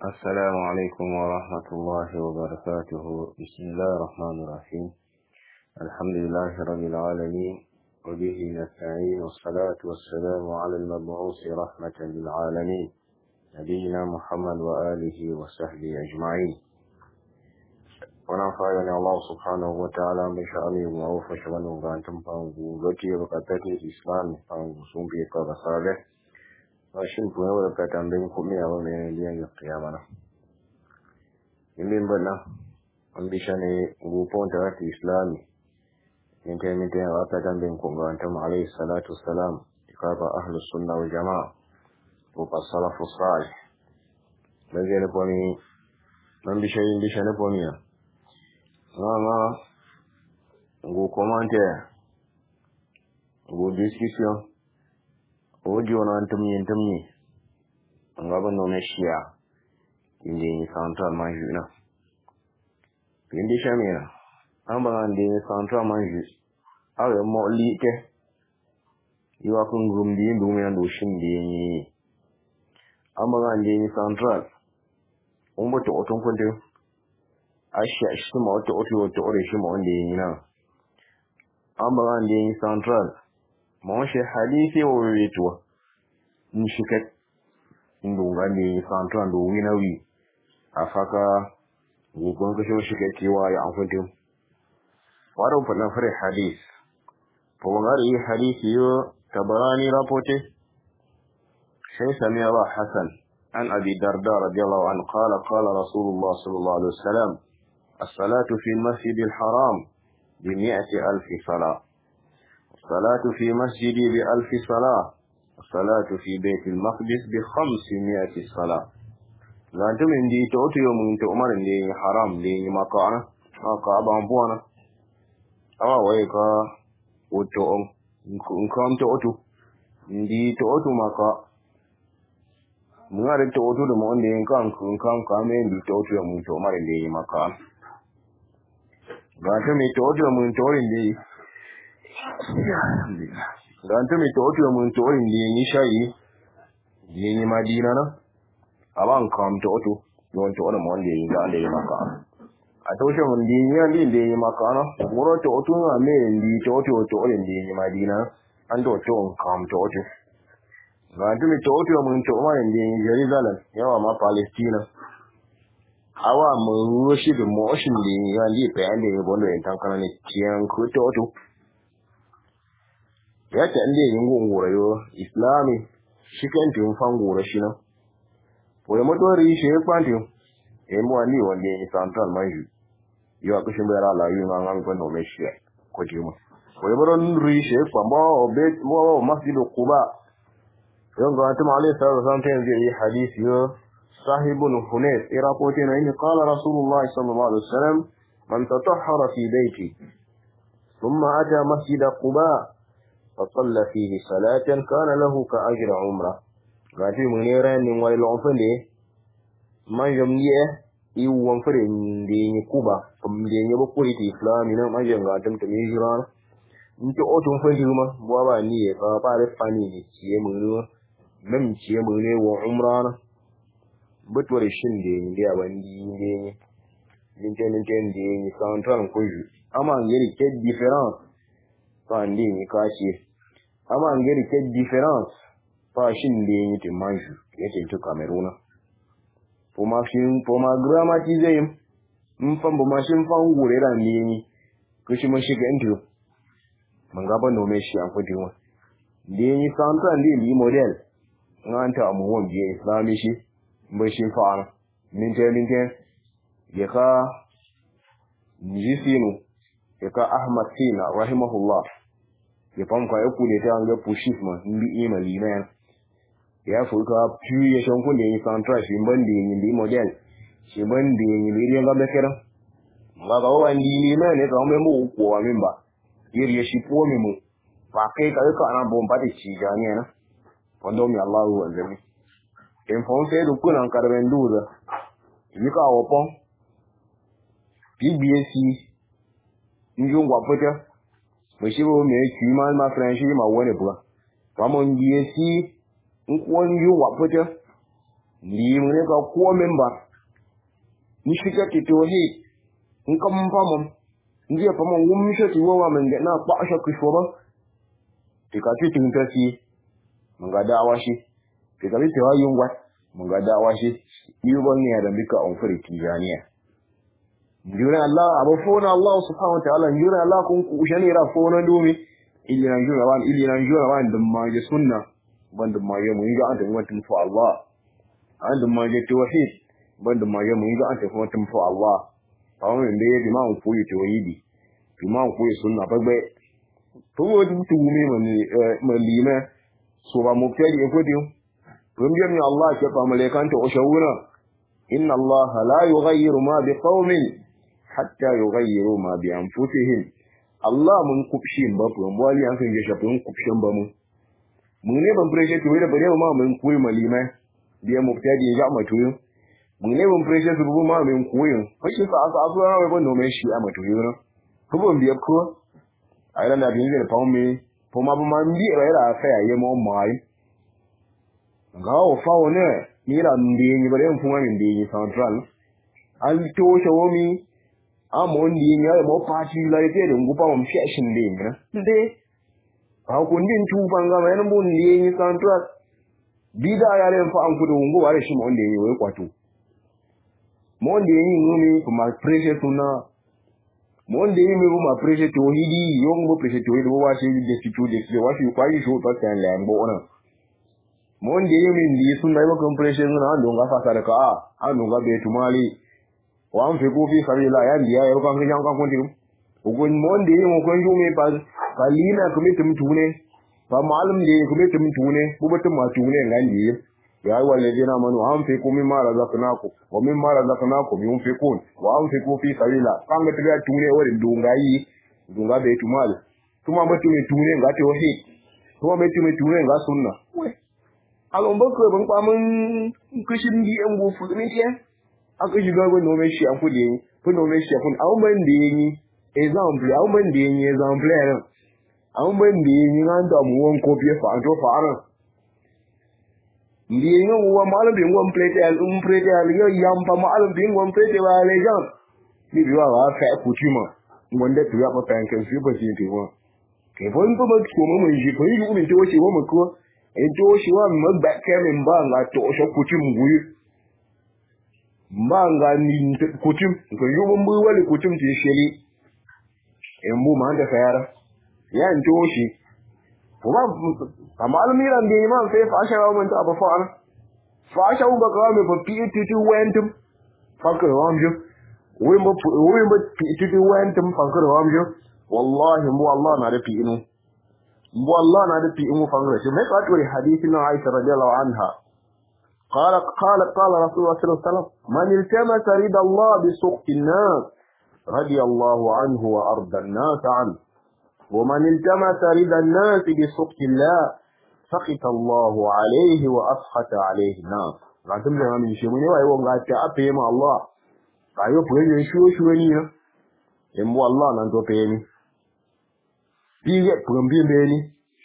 السلام عليكم ورحمة الله وبركاته. بسم الله الرحمن الرحيم. الحمد لله رب العالمين، وبه نستعين، والصلاة والسلام على المبعوث رحمة للعالمين نبينا محمد وآله وصحبه أجمعين. ونفعنا الله سبحانه وتعالى بشأنه ومعروف وشغله وأنتم فانقوذتي وقتتي الإسلام فانقوصون بك وصالح washin kuma yau da ka tambayin kuma yawa mai liyan ya kiyama na yimin bana an bi shane gupon ta rati islami yin ta yi yawa ka tambayin kuma ta ma'alai salatu salam ikafa ahlus sunna wal jama'a ko salafu salih dan zai nufo ni man bi shane pomiya ma go commentaire go discussion ojo na ntumye ngaba no meshia inde ni central manjuna inde shamira amba inde ni central manju awe mo lite yiwa kun gumdi ndu me ndo shinde ni amba inde ni central umbo to oton kunde asha shi mo to ore shi mo inde ni na amba inde ni central mo she hadithi o witwa nishikat indunga ni central ndo winawi afaka ni gonga shi shikati wa ya anfunte waro fana fare hadith to ngari hadith yo tabarani rapote shay sami'a wa hasan an abi darda radiyallahu anhu qala rasulullah sallallahu alaihi wasallam as-salatu fi al-masjid al-haram bi 100,000 salat الصلاة في مسجدي ب1000 صلاة، الصلاة في بيت المقدس ب500 صلاة. لأنتم عندي توتي يوم أنت أمر عندي حرام عندي مكانه أبان بوانا ويكا وتوم نكام توتو عندي توتو مكا مغارب توتو دم عندي نكام كامين عندي توتو يوم أنت أمر عندي مكان. لأنتم توتو يوم أنت عندي dan to mi to mun to indi ni shayi ni madina na aban kam to don to on mon de ga de maka a to shi mun di ni de maka na woro to na me ndi to indi ni madina an to kam to dan to mi to mun to ma indi Jerusalem yawa ma Palestina awa mun rushi da motion de ya ndi pe ande bondo en tankana ne kiyan ku to ya ta inde yin gungura yo islami shikan tin fangura shi na ko ya motori shi ya kwantin e mo ani wonde ni central manju yo akushin bera la yu na ngam ko no meshi ko jimo ko ya boron ri shi kwa mo be mo masjid quba yo ga ta mali sallallahu alaihi wasallam yi hadith yo sahibun hunayf ira ko tin ni qala rasulullah sallallahu alaihi wasallam man tatahhara fi bayti thumma ata masjid quba فصلى فيه صلاة كان له كأجر عمره غاتي منيرا نين واي لون فندي ما يمنيه يوان فرين دي كوبا كم دي يبقى في إسلام نا ما ينغاتم تميجران نتو أوتون فندي ما بابا نيه فابا فاني تيه منو مم تيه منو وعمران بتوري شندي دي أبندي دي نتن دي سانتران كوجو أما غيري كيد ديفرنس ndi ni kashi ama ngeri ke difference fa shin de ni te manju yake to Cameroon po ma grammatize mfambo mashin fa ngure ran ni kushi mun shiga into mangaba no me shi an kudi wa de ni santa ndi model nganta mu won je islami shi mbo shi fa minke yaka njisinu yaka Ahmad Sina rahimahullah ya famka ya kule ta ga pushif ma ndi ina lina ya fuka pu ya shanku da yin central shi bande yin di model shi bande yin di ga be kera ma ga wa ndi ni ne ga me mu ko wa min ba yiri ya shi po mi mu ba kai ka ana bomba da ci ga ne na wanda mi Allahu wa zami in fon sai du kunan karben duza yi ka wo pon PBC njun gwa puta Mwishibo mechi ma franchi ma wone bua. Pamo ndiesi nkwon yu wapote. ndi mu ne ka ko memba ni shika ti tauhid in kan famam ndi fa man wum shi ti wa man na ba sha ku shoba ti ka ti tin tasi mun ga da'awa shi ti ka bi ta yungwa mun ga da'awa shi yi ban ne da bika on fari tijaniya jura Allah abu fona Allah subhanahu wa ta'ala jura Allah kun ku shani ra fona domi ili nan jura wan dum ma je sunna ban dum ma ye mun ga an ta mutum fa Allah an dum ma je tauhid ban dum ma ye mun ga an ta mutum fa Allah awon da ye ma ku yi tauhidi ma ku yi sunna ba bai to wo dum tu mi man lima so ba mu fadi ko dio dum jami Allah ke fa malaikan ta ushawuna inna Allah la yughayyiru ma biqaumin hatta yughayyiru ma bi anfusihim Allah mun kubshin ba ko wali an kan ya shafi mun kubshin ba mun ne ban pressure to da bare ma mun koyi malima biya mubtadi ya ma to mun ne ban pressure su bu ma mun koyi fashi fa asa azuwa ba no me shi a ma to yo ko bon biya ko ai da bin zai fa me ko ma ba man bi ra fa ya mo mai ga o fa one ni ra ndi ni bare mun fuma ndi ni central an to shawomi amon di nya mo party la ke de ngupa mo fashion de na de ha ko ndin tu banga men mo ndi ni central bida ya le fa an kudu ngo ware shi mo ndi ni we kwato mo ndi ni ngumi kuma pressure tuna mo ndi ni mo ma pressure to hidi yo mo pressure to hidi wa shi de situ de wa shi kwa yi so to tan la ngo ona mo ndi ni ndi sunna mo compression na ndo nga fa sa ka ndo nga be tumali wa an fi kofi sabila ya ndiya ya kan kan kan kunti ugun monde mo ko jume pa kalina kumitum tune fa malum de kumitum tune bubatum ma tune ngandi ya walladina manu an fi kumi ma razaqnakum wa mimma razaqnakum yunfiqun wa an fi kofi sabila kan ga tiga tune wari dunga be tumal tuma ba tune ngati wahi tuma be tune nga sunna alon ba ko ban kwamun kishin di en go fu ne tiya aka shiga go no me shi an kudi fu no me shi kun awon ban da yi example awon ban da yi example ran awon ban da yi ran da mu won ko biye fa an to fa ran ndi yi wa malam bin won plate al plate al yo yam pa malam bin won plate wa le jam ni biwa wa fa kutima wanda tuya ba fa kan fi ba shi ti wa ke bon ba ko mo ji ko yi ko min to shi wa mo ko en to shi wa mo ba ke min ba nga to so kutim guyi mbanga ni kutim ko yubo mbu wali kutim ti sheli embu manda fayara ya ntoshi kuma amalmi ran bi man fe fa shara mun ta ba fa sha u ba ka me fa pi wentum fa ko amjo wimbo pi wentum fa ko amjo wallahi mu Allah na da pi inu mu Allah na da pi inu fa ngara shi me ka to hadisi na Aisha radhiyallahu anha قال رسول الله صلى الله عليه وسلم من التمس رضا الله بسخط الناس رضي الله عنه وأرضى الناس عنه ومن التمس رضا الناس بسخط الله سخط الله عليه وأسخط عليه الناس لكن لما من شمونه ويقول لك أبهم الله قالوا فيه شوانيا يمو الله نانتو بيني بيجي بيني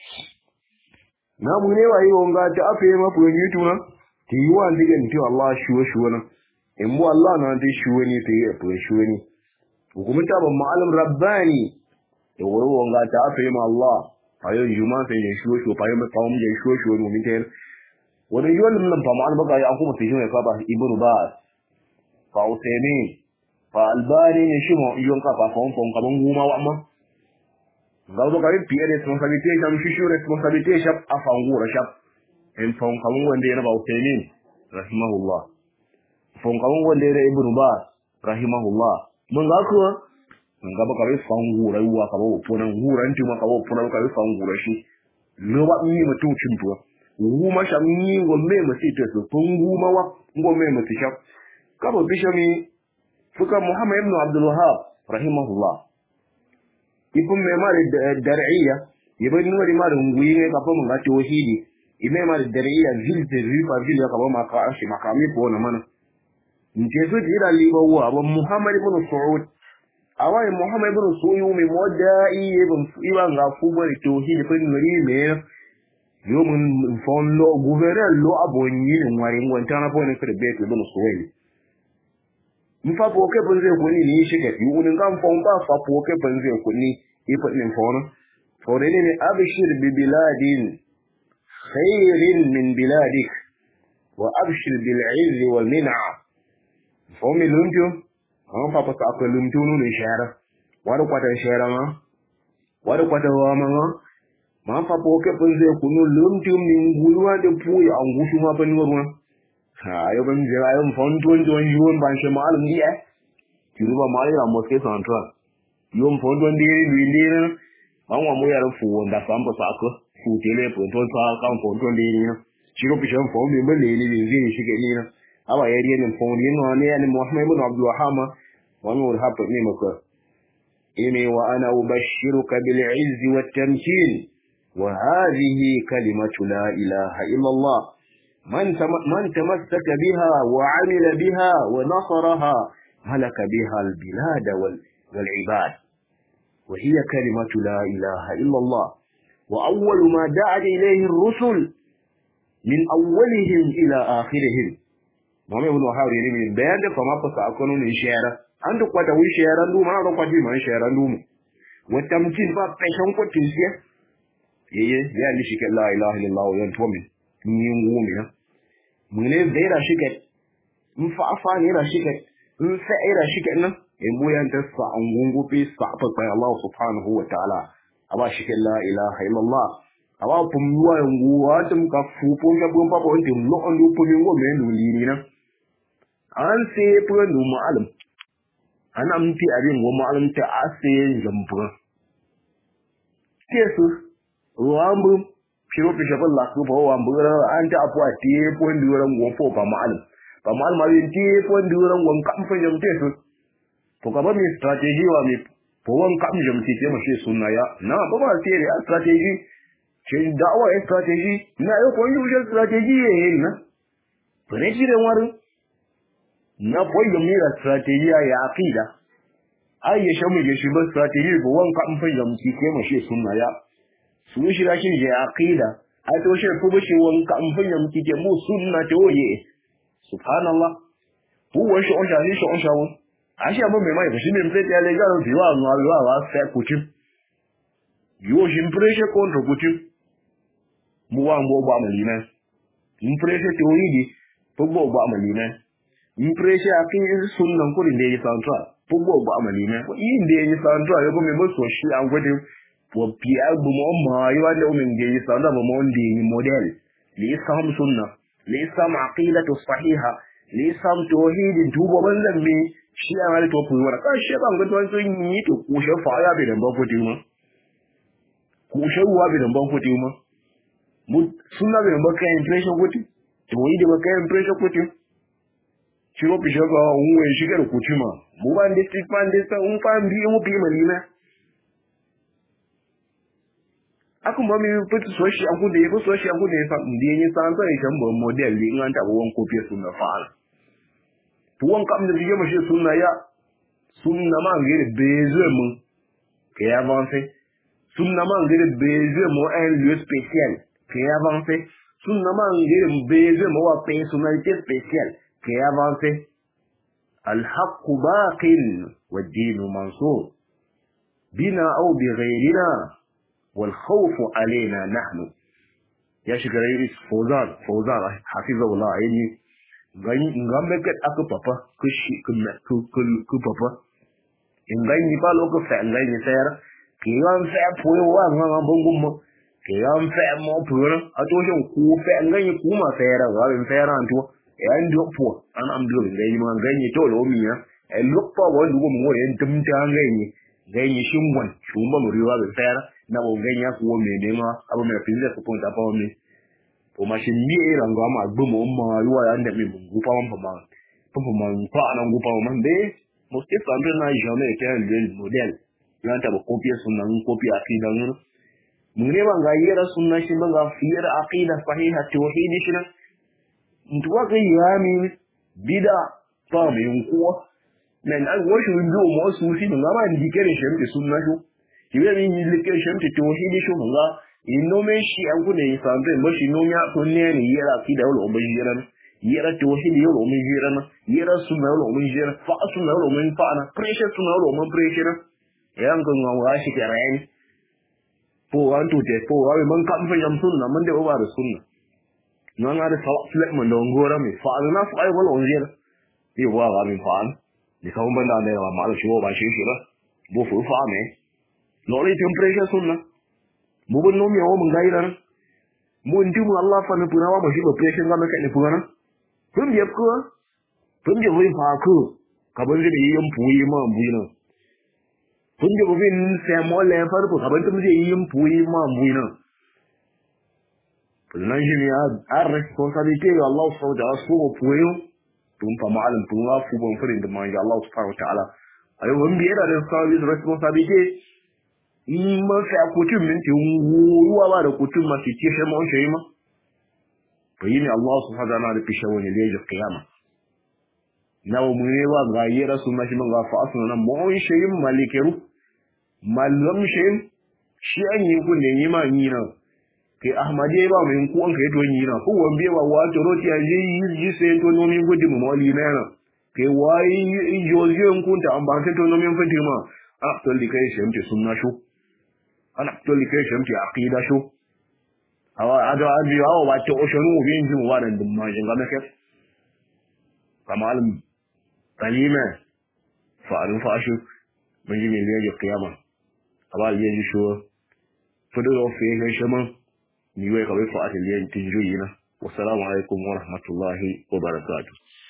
نامونه ويقول لك أبهم فيه ti yuwa ndigen ti Allah shuwa na in bu Allah na ti shuwa ni ti ya to shuwa ni hukumta ban ma'alim rabbani to woro wonga ta afi ma Allah ayo yuma sai ya shuwa fa yama fa mu ya shuwa mu miten wani yuwan nan fa ma'al baka ya kuma fi shi ka ba ibnu bas fa usaini fa albani ne shi mo yuwan ka fa fon kaman guma wa amma gaudo kare piye responsibility jam shi responsibility shap afangura shap en fon kamun wanda yana ba Usaimin rahimahullah fon kamun wanda yana Ibn Baz rahimahullah mun ga ko mun ga baka rai fon gura yuwa ka ba ponan guran ti ma ka ba ponan ka rai fon gura shi lo ba ni mutum cin to wu ma sham ni gomme mu sai to fon guma wa gomme mu tishap ka ba bishami fuka Muhammad ibn Abdul Wahhab rahimahullah ibn Maimar ad-Dar'iyya yibani wari ma runguyi ne ka fa mun ga tauhidi imema dariya zilde rifa vile kama makaashi makami kuona mana mchezo jira liba huwa aba Muhammad ibn Saud awai Muhammad ibn Saud mi moda ibn iba ngafuwa tauhid kwa ngari me yo mun fon lo gouverneur lo abonyi ne ngwari ngwantana po ne kre beto bono sowe mfa po ke bonze ko ni shike yu unin kan fon ba fa po ke bonze ko ni ifa nin fon to ne ne abshir bi biladin khairin min biladik wa abshir bil izz wal min'a fo mi lumtu an fa pa ko lumtu no ne shara wada kwata shara ma wada kwata wa ma fa po ke bonze ko no lumtu min gulwa de puya an gusu ma ban ruwa ayo ban jira ayo fon ton yuon ban she malum di kiruba mali la mosque central yuon fon ton di ni ban wa mo ya fu wonda sampo sako fu tele po ton sa kan fon ton di ni chiro bi shan fon mi bale ni ni shi ke ni na aba ya ri ni fon ni no ne ni muhammad ibn abdul wahama wa nur hapo ni mako ini wa ana ubashiruka bil izz wat tamkin wa hadhihi kalimatu la ilaha illa allah من تمسك بها وعمل بها ونصرها ملك بها البلاد والعباد وهي كلمة لا إله إلا الله وأول ما دعت إليه الرسل من أولهم إلى آخرهم محمد بن وهاب من بيان فما أكونوا من شعر عندك وتوي شعر دوم أنا رقد من شعر دوم والتمكين فبشون كتير يعني شيء لا إله إلا الله وينتومي نيومي mune zaira shiket mfa afani ra shiket mfa ira shiket nan e buyan ta sa angungu pe sa fa by Allah subhanahu wa ta'ala aba shiket la ilaha illallah aba pumwa nguwa tum ka fu pon ka bon pa bon tim lo on du pun ngo me lu liri na an se pu ndu ma'alim an amti abin ngo ma'alim ta ase jambu kesu ruambu kiro fi shafin lasu fa wa mbura an ta afu a tiye pon duran gon fo ba mal ma yin tiye pon duran gon kam fa jam te su to ka ba mi strategy wa mi po wan kam jam ti te ma shi sunna ya na ba ba ti ya strategy ce da'awa ya strategy na yo ko yi strategy ye na to ne jire waru na po yi mi strategy ya aqida ai ya shamu ya shi ba strategy po wan kam fa jam ti te ma shi sunna ya su shi rashin je aqida ai to shi ko bashi wanka an fanya miki ke mu sunna to ye subhanallah bu wa shi on shi on shawo a shi amma mai mai shi ne mfete ya lega ro biwa no alwa wa fa kutim yo shi mpreshe kontra kutim mu wa ngo ba malina mpreshe to yi to bo ba malina mpreshe akin sunna ko ne ya santra to bo ba malina ko yin da ya santra ya ko me bo so shi an gode wapi abu muamma ywale umengeye sana mamondi model li islam sunna li islam aqidatu sahiha li islam tauhid dubo banzan mi shi an to fuwa ka shi ban gudun sun yi to ku she fa ya bi dan ba kudi ma ku she wa bi dan ba kudi ma mu sunna bi dan ba kai impression kudi tauhid ba kai impression kudi shiro bi shaga unwe shigar kudi ma mu ban district ban dista un fan bi mu bi malina aku mami putu soshi aku de ko soshi aku de fa ndi ni san to e jambo model li nganta bo won copy sunna faala to won kam de yema she sunna ya sunna ma ngere besoin mu ke avancer sunna ma ngere besoin mo un lieu spécial ke avancer sunna ma ngere besoin mo wa personnalité spéciale ke avancer al haqq baqin wa ad-din mansur bina aw bi ghayrina والخوف علينا نحن يا شيخ رئيس فوزان حفظه الله يعني ngambe ket aku papa kushi ku papa ngai ni pa loko fa ngai ni sera ki wan fa puyo wa ngam bongum ki wan fa mo puyo ato shin ku fa ngai ni ku ma sera wa ben sera anto e ando po an am do ngai ni ngai ni to lo mi ya e lokpa wa ndu mo en tum ta ngai ni shingwan shumba mo riwa ben sera na ongenya kuwo medema abo me pinze ko ponta pa mi o ma shi ni era ngama agbomo ma yuwa ya ndemi bungu pa mpa ma pa na ngupa ma mbe mo se fambe na jamais été un modèle yanta ba copier sunna un copie aqida ngino mune ba ga yera sunna shi ba ga fiyar aqida sahiha tauhid shi na ntuwa ga yami bida pa me unkuwa nan ai wo shi ndo mo su shi ngama ndikere shi sunna shi kiwe min location to tauhidi sho nga inome shi an ku ne sambe mo shi no nya ko ne ni yera ki da lo mo jira yera to shi ni lo mo jira na yera su na lo mo jira fa su na lo mo fa na pressure su na lo mo pressure yan ko ngwa shi ke ran po an to te po wa man kan fa yam sunna man de ba da sunna non ga da salat lek man do ngora mi fa na fa ai wala on jira yi wa ga mi fa ni ka umban da ne ma shi ba shi shi ra bo fu fa me lo le temperature sunna mu bon no mi o mun gaira mu ndimu Allah fa na puna wa ba shi ba pressure ga me kai ne puna pun je ko pun je wi fa ko ka ban je yi yam puyi ma buyi na pun je bin se mo le fa ko ka ban tum je yi yam puyi ma buyi na pun nan je mi a responsabilité Allah subhanahu wa ta'ala so puyi tum pa malam pun wa fu bon frin de manja Allah subhanahu wa ta'ala ayo won bi da responsabilité ma fa kutum min ti wuwa ba da kutum ma ti ce mo shi ma bayini Allah subhanahu wa ta'ala da fishe wani lejin kiyama nawo mu ne wa ga yi rasul mashi man ga fa asuna nan mo shi malikeru malam shi shi an yi kun da yi ma yi na kai ahmadi ba mu ku an kai to yi na ko wan biya wa to roti an yi sai to no min gudi mu mali na na kai wai yoyo kun ta an ba sai to no min fatima a to likai shi mti sunna shu ana to likai shi mti aqida shu awa ado abi awa wato oshonu mu bin jin wadan dum ma jinga meke kamal kalima fa alu fa ashu mun ji miliyan ya kiyama aba yi ji sho fudu of fe shama ni wai kawai fa atiliyan tinjoyi na wassalamu alaikum wa rahmatullahi wa barakatuh